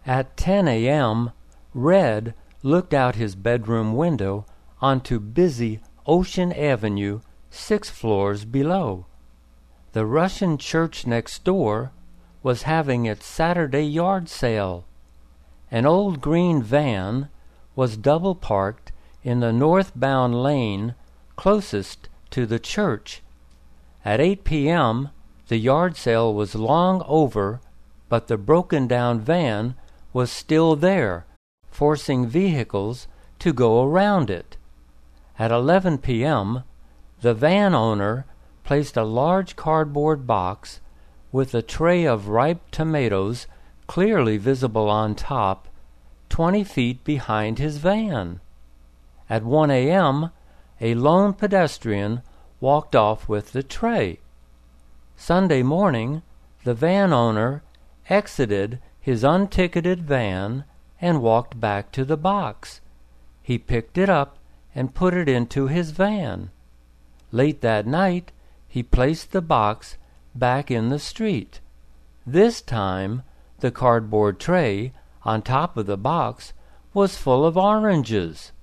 At 10 a.m., Red looked out his bedroom window onto busy Ocean Avenue 6 floors below. The Russian church next door was having its Saturday yard sale. An old green van was double parked in the northbound lane closest to the church. At 8 p.m., the yard sale was long over, but the broken-down van was still there, forcing vehicles to go around it. At 11 p.m., the van owner placed a large cardboard box with a tray of ripe tomatoes clearly visible on top, 20 feet behind his van. At 1 a.m., a lone pedestrian walked off with the tray. Sunday morning, the van owner exited his unticketed van and walked back to the box. He picked it up and put it into his van. Late that night, he placed the box back in the street. This time, the cardboard tray on top of the box was full of oranges.